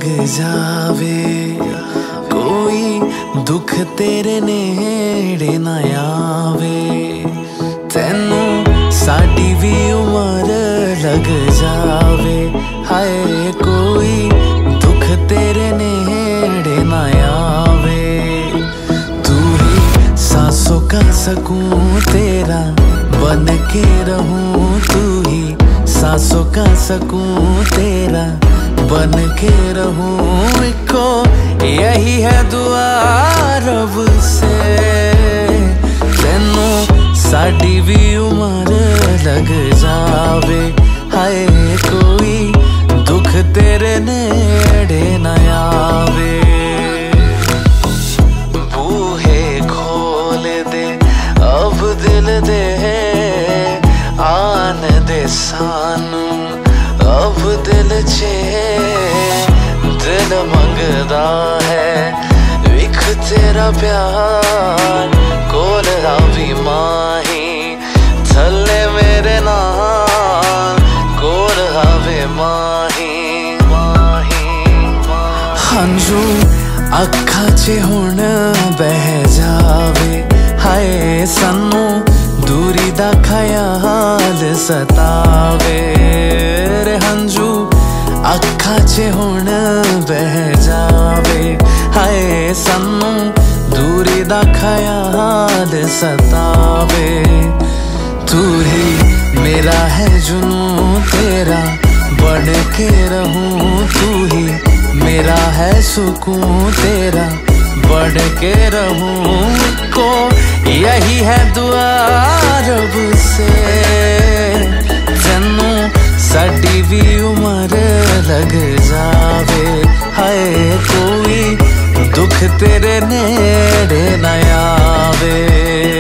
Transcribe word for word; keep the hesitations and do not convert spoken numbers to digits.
जावे, कोई दुख तेरे नेड़े ना आवे। तेनू साडी भी उमर लग जावे, हाय कोई दुख तेरे नेड़े ना आवे। तू ही सांसों का सकून तेरा बन के रहूं, तू ही सांसों का सकून तेरा बन के रहूं। इको यही है दुआ रब से, तेनू साडी भी उमर लग जावे, हाय कोई दुख तेरे नेड़े न आवे। बूहे खोल दे अब दिल दे, आन दे सानू अब दिल चे। दिल मंगदा है विख तेरा प्यार, कोल आवी माही थले मेरे नाल, कोल आवे माही माही। हंझू अखा च हुण बह जावे, हाय सानू दूरी दा ख्याल सतावे। रे हंझू अखा च हुण बह जावे, हाय सानू दूरी दा ख्याल सतावे। तू ही मेरा है जुनून तेरा बन के रहूं, तू ही मेरा है सुकून तेरा बढ़ के रहूं। को यही है दुआ रब से, तेनू साडी भी उमर लग जावे, हाय कोई दुख तेरे नेड़े न आवे।